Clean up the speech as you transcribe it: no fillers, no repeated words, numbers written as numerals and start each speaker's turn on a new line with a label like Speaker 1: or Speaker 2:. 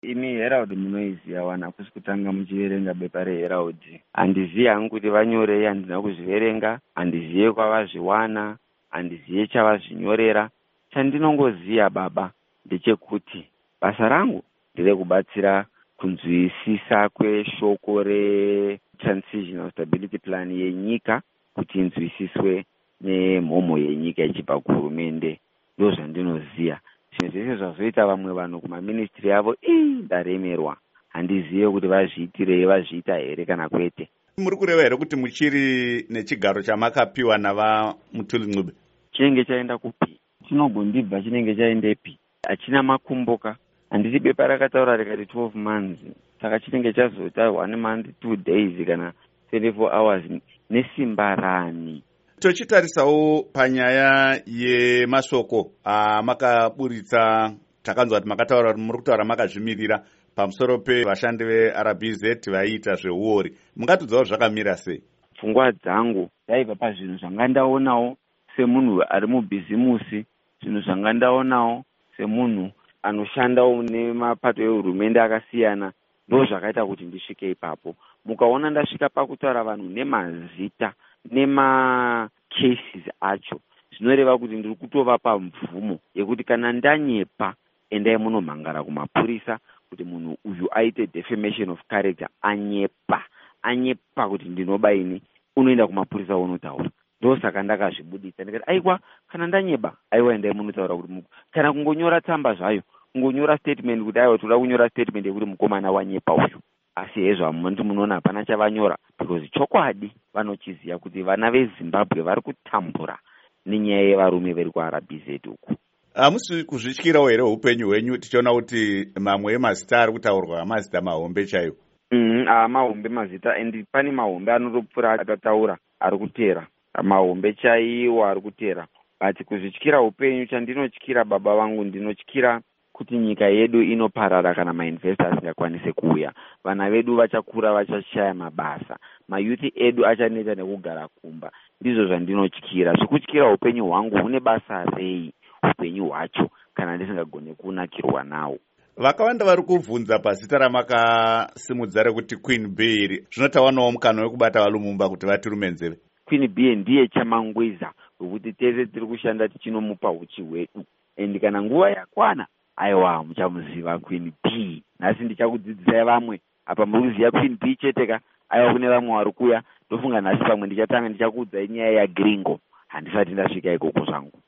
Speaker 1: Imi Herald munoiziva wana hakusi kutanga muchiverenga bepa reHerald. Handizivi hangu kuti vanyorei, handina kuzviverenga, handizive kwavazviwana, handizive chavazvinyorera. Chandinongoziva baba ndechekuti basa rangu nderekubatsira kunzwisisa kweshoko reTransitional Stability Plan yenyika kuti inzwisiswe nemhomo yenyika ichibva kuhurumende. Ndozvandinoziva. Zvinhu zvese zvazoita vamwe vanhu kumaministry avo ndaremerwa. Handizive kuti vazviitirei, vazviita here kana kwete.
Speaker 2: Muri kureva here kuti muchiri nechigaro chamakapiwa navaMutuli Ncube?
Speaker 1: Chinenge chaenda kupi? Chinogondibva chinenge chaendepi? Hachina makumboka. Handiti bepa rakataura rikati 12 months. Saka chinenge chazoita 1 month 2 days kana 24 hours nesimba rani.
Speaker 2: Tochitarisawo panyaya yemasoko makaburitsa, takanzwa kuti makataura kuti muri kutaura makazvimirira pamusoro pevashandi veRBZ vaiita zveuori. Mungatudzawo zvakamira sei?
Speaker 1: Pfungwa dzangu daibva pazvinhu zvanga ndaonawo semunhu ari mubhizimusi, zvinhu zvanga ndaonawo semunhu anoshandawo nemapato ehurumende akasiyana, ndo zvakaita kuti ndisvike ipapo. Mukaona ndasvika pakutaura vanhu nemazita nema-cases acho, zvinoreva kuti ndiri kutovapa mvumo yekuti kana ndanyepa, endai munomhangara kumapurisa kuti munhu uyu aite defamation of character, anyepa kuti ndinobaini, unoenda kumapurisa unotaura. Ndosaka ndakazvibuditsa ndikati aiwa, kana ndanyeba, aiwa endai munotaura kuti kana kungonyora tsamba zvayo, kungonyora statement kuti aiwa toda kunyora statement yekuti mukomana wanyepa uyu. Asi hezvo hamundi munoona hapana chavanyora, because chokwadi vanochiziva kuti vana veZimbabwe vari kutambura nenyaya yevarume veri kuRBZ uku.
Speaker 2: Hamusi kuzvityirawo here upenyu hwenyu, tichiona kuti mamwe emazita ari kutaurwa mazita mahombe chaiwo?
Speaker 1: Mahombe mazita, and pane mahombe anotopfuura akataura ari kutera, mahombe chaiwo ari kutera. But kuzvityira upenyu, chandinotyira baba vangu, ndinotyira kuti nyika yedu inoparara kana mainvestors asingakwanise kuuya. Vana vedu vachakura vachashaya mabasa, mayuthi edu achaneta nekugara kumba. Ndizvo zvandinotyira. Zvikutyira upenyu hwangu, hune basa rei upenyu hwacho kana ndisingagone kunakirwa nawo.
Speaker 2: Vakawanda vari kubvunza pazita ramakasimudzira rekuti Queen Bee, zvinotawanawo mukana wekubata vaLumumba kuti vatirume nzeve.
Speaker 1: Queen Bee ndiye chamangwiza wekuti tese tiri kushanda tichinomupa uchi hwedu, and kana nguva yakwana, aiwa muchamuziva Queen Bee. Nhasi ndichakudzidzisai vamwe, apa muri kuziva Queen Bee cheteka, aiwa kune vamwe vari kuya. Ndofunga nhasi pamwe ndichatanga ndichakuudzai nyaya yaGringo, handisati ndasvika ikoko zvangu.